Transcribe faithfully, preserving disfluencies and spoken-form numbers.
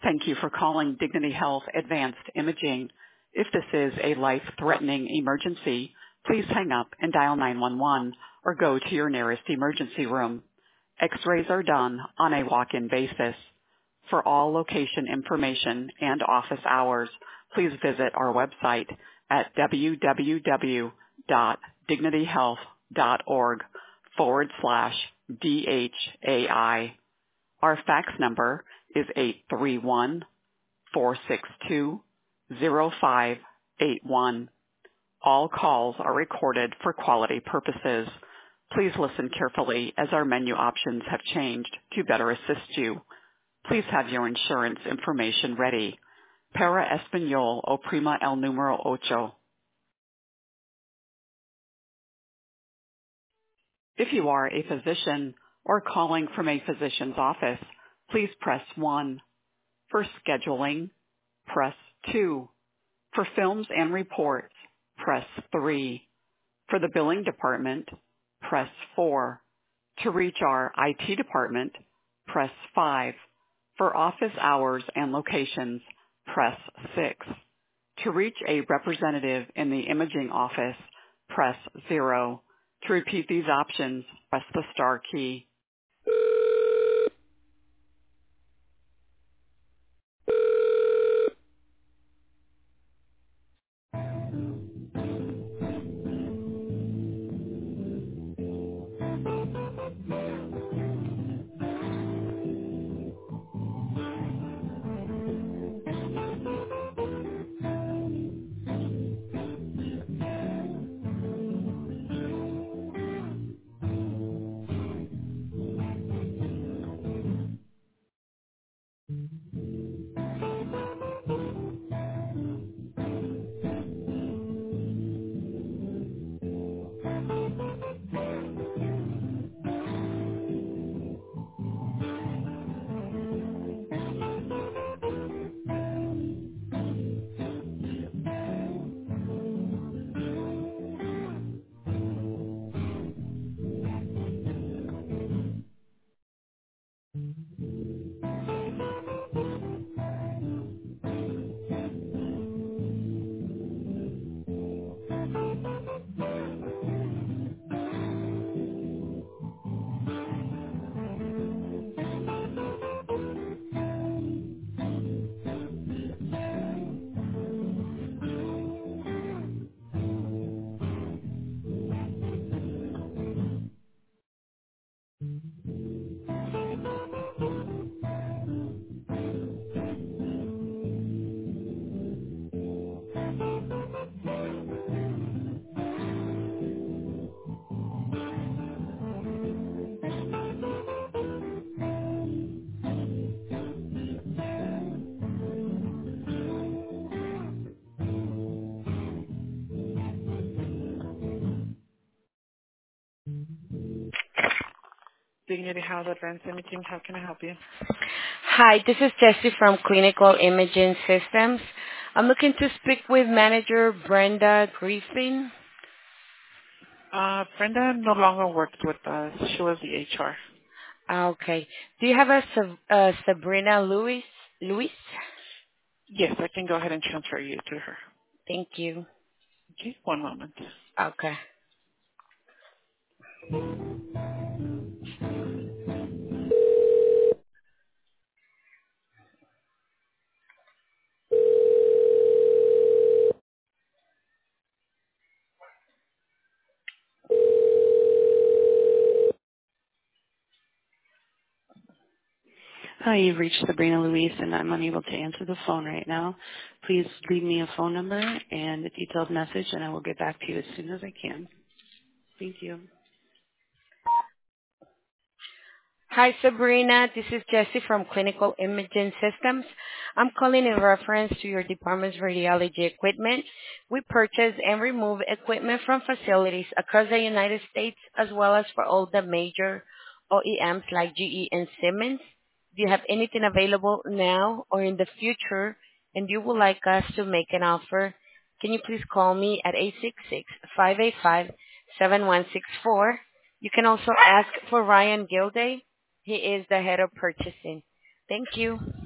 Thank you for calling Dignity Health Advanced Imaging. If this is a life-threatening emergency, please hang up and dial nine one one or go to your nearest emergency room. X-rays are done on a walk-in basis. For all location information and office hours, please visit our website at www.dignityhealth.org forward slash DHAI. Our fax number is eight three one, four six two, zero five eight one. All calls are recorded for quality purposes. Please listen carefully as our menu options have changed to better assist you. Please have your insurance information ready. Para Español o prima el número ocho. If you are a physician or calling from a physician's office, please press one. For scheduling, press two. For films and reports, press three. For the billing department, press four. To reach our I T department, press five. For office hours and locations, press six. To reach a representative in the imaging office, press zero. To repeat these options, press the star key. Dignity Health Advanced Imaging, how can I help you? Hi, this is Jessie from Clinical Imaging Systems. I'm looking to speak with manager Brenda Griffin. Uh, Brenda no longer works with us. She was the H R. Ah, okay. Do you have a, Sab- uh Sabrina Lewis? Lewis? Yes, I can go ahead and transfer you to her. Thank you. Okay, one moment. Okay. Hi, you've reached Sabrina Luis, and I'm unable to answer the phone right now. Please leave me a phone number and a detailed message, and I will get back to you as soon as I can. Thank you. Hi, Sabrina. This is Jessie from Clinical Imaging Systems. I'm calling in reference to your department's radiology equipment. We purchase and remove equipment from facilities across the United States as well as for all the major O E Ms like G E and Siemens. Do you have anything available now or in the future and you would like us to make an offer? Can you please call me at eight six six, five eight five, seven one six four? You can also ask for Ryan Gilday. He is the head of purchasing. Thank you.